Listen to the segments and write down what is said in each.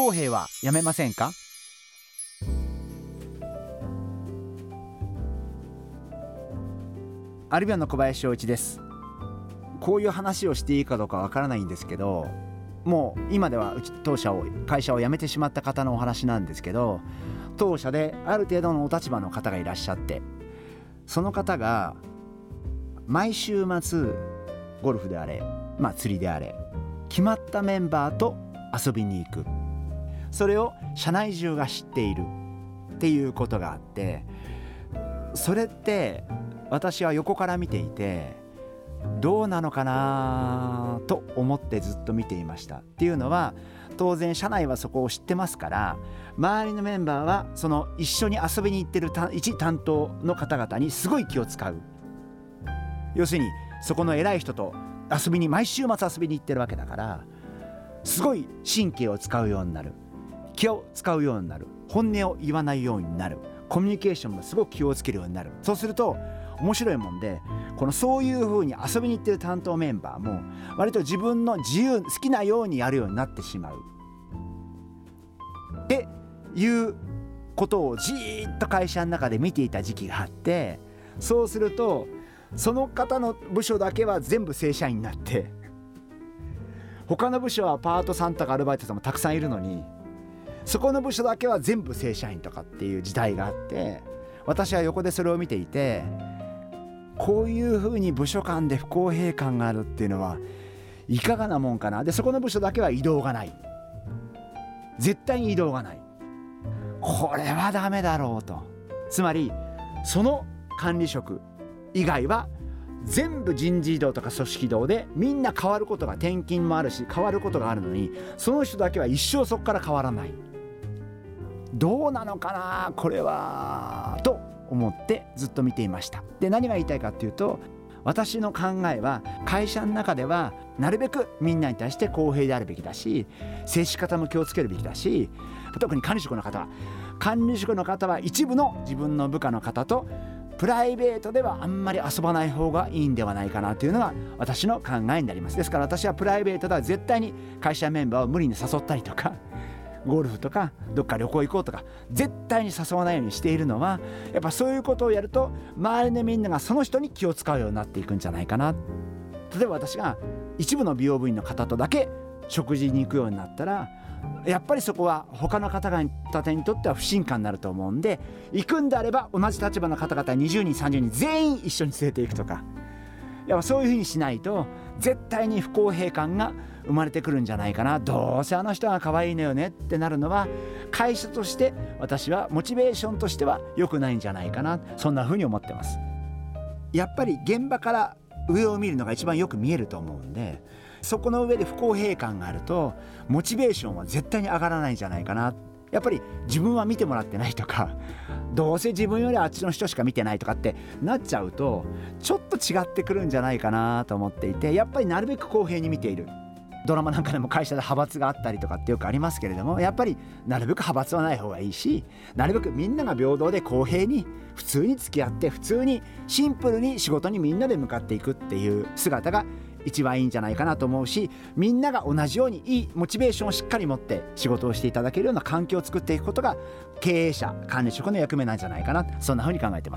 公平はやめませんか？アルビオンの小林翔一です。こういう話をしていいかどうかわからないんですけど、もう今では会社を辞めてしまった方のお話なんですけど、当社である程度のお立場の方がいらっしゃって、その方が毎週末ゴルフであれ、釣りであれ、決まったメンバーと遊びに行く、それを社内中が知っているっていうことがあって、それって私は横から見ていてどうなのかなと思ってずっと見ていました。っていうのは、当然社内はそこを知ってますから、周りのメンバーはその一緒に遊びに行ってる一担当の方々にすごい気を使う。要するにそこの偉い人と毎週末遊びに行ってるわけだから、すごい神経を使うようになる、気を使うようになる、本音を言わないようになる、コミュニケーションもすごく気をつけるようになる。そうすると面白いもんで、そういう風に遊びに行ってる担当メンバーも割と自分の自由好きなようにやるようになってしまうっていうことをじーっと会社の中で見ていた時期があって、そうするとその方の部署だけは全部正社員になって、他の部署はパートさんとかアルバイトさんもたくさんいるのに、そこの部署だけは全部正社員とかっていう時代があって、私は横でそれを見ていて、こういうふうに部署間で不公平感があるっていうのはいかがなもんかな。で、そこの部署だけは移動がない、絶対に移動がない、これはダメだろうと。つまりその管理職以外は全部人事異動とか組織異動でみんな変わることが、転勤もあるし変わることがあるのに、その人だけは一生そこから変わらない。どうなのかなこれはと思ってずっと見ていました。で、何が言いたいかっていうと、私の考えは会社の中ではなるべくみんなに対して公平であるべきだし、接し方も気をつけるべきだし、特に管理職の方は一部の自分の部下の方とプライベートではあんまり遊ばない方がいいんではないかなというのが私の考えになります。ですから私はプライベートでは絶対に会社メンバーを無理に誘ったりとか、ゴルフとかどっか旅行行こうとか絶対に誘わないようにしているのは、やっぱそういうことをやると周りのみんながその人に気を使うようになっていくんじゃないかな。例えば私が一部の美容部員の方とだけ食事に行くようになったら、やっぱりそこは他の方々にとっては不信感になると思うんで、行くんであれば同じ立場の方々20人30人全員一緒に連れていくとか、やっぱそういうふうにしないと絶対に不公平感が生まれてくるんじゃないかな。どうせあの人が可愛いのよねってなるのは、会社として私はモチベーションとしては良くないんじゃないかな、そんなふうに思ってます。やっぱり現場から上を見るのが一番よく見えると思うんで、そこの上で不公平感があるとモチベーションは絶対に上がらないんじゃないかな。やっぱり自分は見てもらってないとか、どうせ自分よりあっちの人しか見てないとかってなっちゃうとちょっと違ってくるんじゃないかなと思っていて、やっぱりなるべく公平に見ている。ドラマなんかでも会社で派閥があったりとかってよくありますけれども、やっぱりなるべく派閥はない方がいいし、なるべくみんなが平等で公平に普通に付き合って、普通にシンプルに仕事にみんなで向かっていくっていう姿が一番いいんじゃないかなと思うし、みんなが同じようにいいモチベーションをしっかり持って仕事をしていただけるような環境を作っていくことが経営者、管理職の役目なんじゃないかな、そんなふうに考えてます。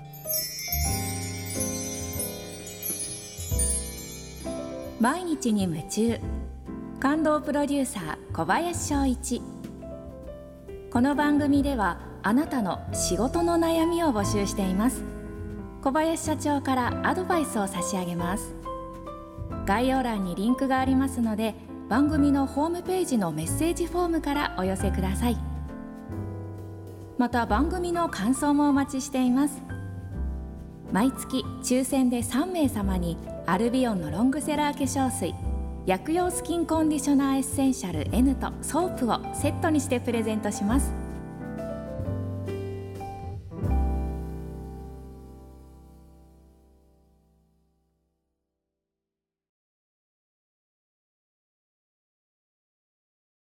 毎日に夢中、感動プロデューサー小林翔一。この番組ではあなたの仕事の悩みを募集しています。小林社長からアドバイスを差し上げます。概要欄にリンクがありますので、番組のホームページのメッセージフォームからお寄せください。また番組の感想もお待ちしています。毎月抽選で3名様にアルビオンのロングセラー化粧水、薬用スキンコンディショナーエッセンシャル N とソープをセットにしてプレゼントします。